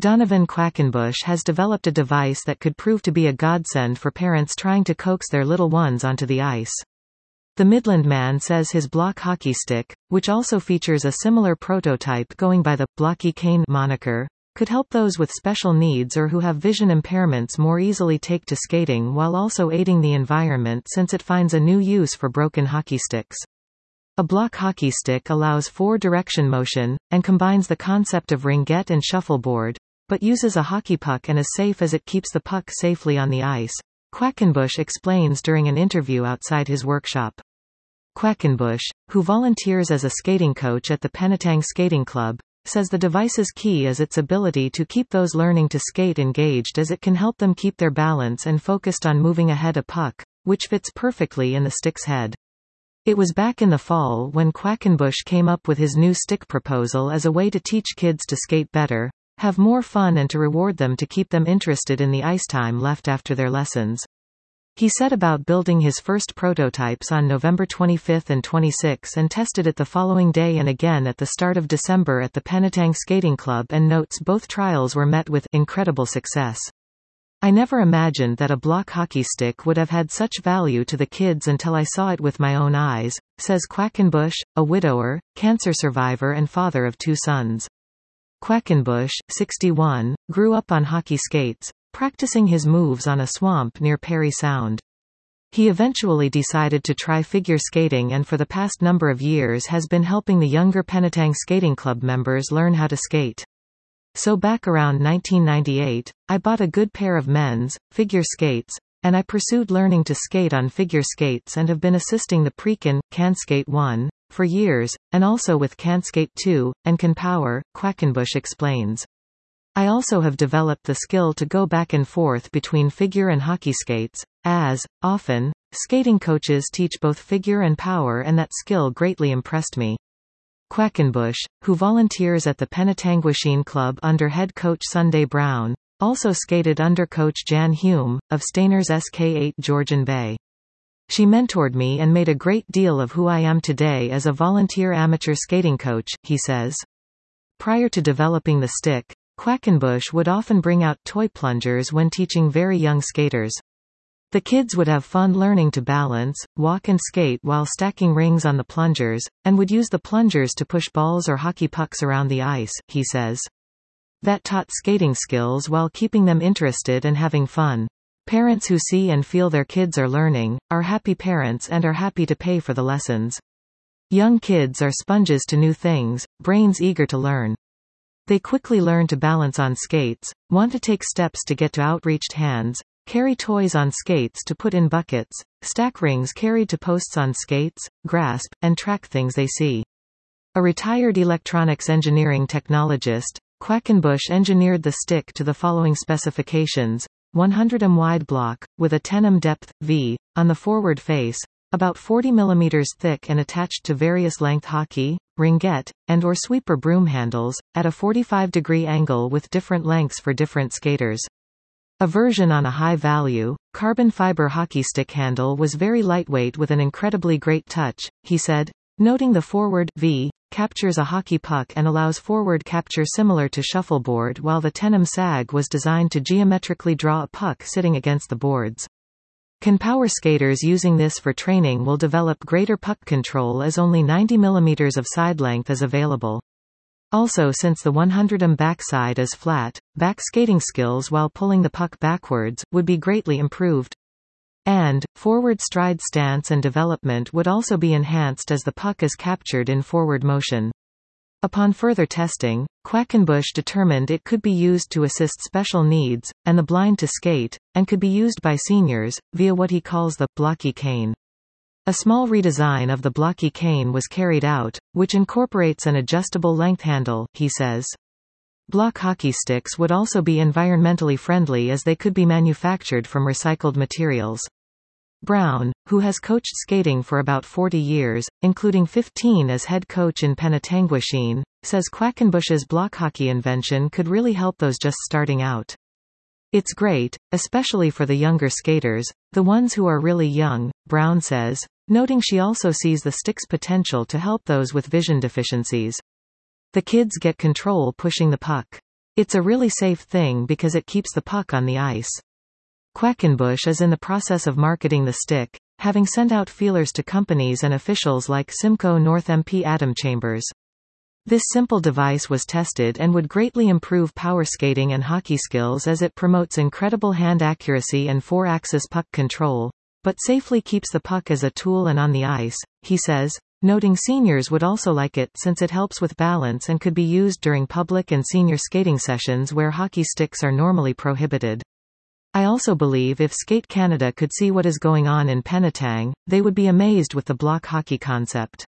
Donovan Quackenbush has developed a device that could prove to be a godsend for parents trying to coax their little ones onto the ice. The Midland man says his block hockey stick, which also features a similar prototype going by the Blocky Cane moniker, could help those with special needs or who have vision impairments more easily take to skating while also aiding the environment since it finds a new use for broken hockey sticks. A block hockey stick allows four-direction motion, and combines the concept of ringette and shuffleboard, but uses a hockey puck and is safe as it keeps the puck safely on the ice, Quackenbush explains during an interview outside his workshop. Quackenbush, who volunteers as a skating coach at the Penetang Skating Club, says the device's key is its ability to keep those learning to skate engaged as it can help them keep their balance and focused on moving ahead a puck, which fits perfectly in the stick's head. It was back in the fall when Quackenbush came up with his new stick proposal as a way to teach kids to skate better, have more fun and to reward them to keep them interested in the ice time left after their lessons. He set about building his first prototypes on November 25 and 26 and tested it the following day and again at the start of December at the Penetang Skating Club, and notes both trials were met with incredible success. I never imagined that a block hockey stick would have had such value to the kids until I saw it with my own eyes, says Quackenbush, a widower, cancer survivor and father of two sons. Quackenbush, 61, grew up on hockey skates, practicing his moves on a swamp near Parry Sound. He eventually decided to try figure skating and for the past number of years has been helping the younger Penetang Skating Club members learn how to skate. So back around 1998, I bought a good pair of men's figure skates, and I pursued learning to skate on figure skates and have been assisting the Precon, CanSkate 1, for years, and also with CanSkate 2, and CanPower, Quackenbush explains. I also have developed the skill to go back and forth between figure and hockey skates, as, often, skating coaches teach both figure and power, and that skill greatly impressed me. Quackenbush, who volunteers at the Penetanguishene Club under head coach Sunday Brown, also skated under coach Jan Hume, of Stainer's SK8 Georgian Bay. She mentored me and made a great deal of who I am today as a volunteer amateur skating coach, he says. Prior to developing the stick, Quackenbush would often bring out toy plungers when teaching very young skaters. The kids would have fun learning to balance, walk and skate while stacking rings on the plungers, and would use the plungers to push balls or hockey pucks around the ice, he says. That taught skating skills while keeping them interested and having fun. Parents who see and feel their kids are learning, are happy parents and are happy to pay for the lessons. Young kids are sponges to new things, brains eager to learn. They quickly learn to balance on skates, want to take steps to get to outreached hands, carry toys on skates to put in buckets, stack rings carried to posts on skates, grasp, and track things they see. A retired electronics engineering technologist, Quackenbush engineered the stick to the following specifications: 100 m wide block, with a 10 m depth, V, on the forward face, about 40 mm thick and attached to various length hockey, ringette, and or sweeper broom handles, at a 45-degree angle with different lengths for different skaters. A version on a high-value, carbon fiber hockey stick handle was very lightweight with an incredibly great touch, he said, noting the forward V captures a hockey puck and allows forward capture similar to shuffleboard, while the 10 m sag was designed to geometrically draw a puck sitting against the boards. CanPower skaters using this for training will develop greater puck control as only 90 mm of side length is available. Also, since the 100 m backside is flat, back skating skills while pulling the puck backwards would be greatly improved. And, forward stride stance and development would also be enhanced as the puck is captured in forward motion. Upon further testing, Quackenbush determined it could be used to assist special needs, and the blind to skate, and could be used by seniors, via what he calls the Blocky Cane. A small redesign of the Blocky Cane was carried out, which incorporates an adjustable length handle, he says. Block hockey sticks would also be environmentally friendly as they could be manufactured from recycled materials. Brown, who has coached skating for about 40 years, including 15 as head coach in Penetanguishene, says Quackenbush's block hockey invention could really help those just starting out. It's great, especially for the younger skaters, the ones who are really young, Brown says, noting she also sees the stick's potential to help those with vision deficiencies. The kids get control pushing the puck. It's a really safe thing because it keeps the puck on the ice. Quackenbush is in the process of marketing the stick, having sent out feelers to companies and officials like Simcoe North MP Adam Chambers. This simple device was tested and would greatly improve power skating and hockey skills as it promotes incredible hand accuracy and four-axis puck control, but safely keeps the puck as a tool and on the ice, he says, noting seniors would also like it since it helps with balance and could be used during public and senior skating sessions where hockey sticks are normally prohibited. I also believe if Skate Canada could see what is going on in Penetang, they would be amazed with the block hockey concept.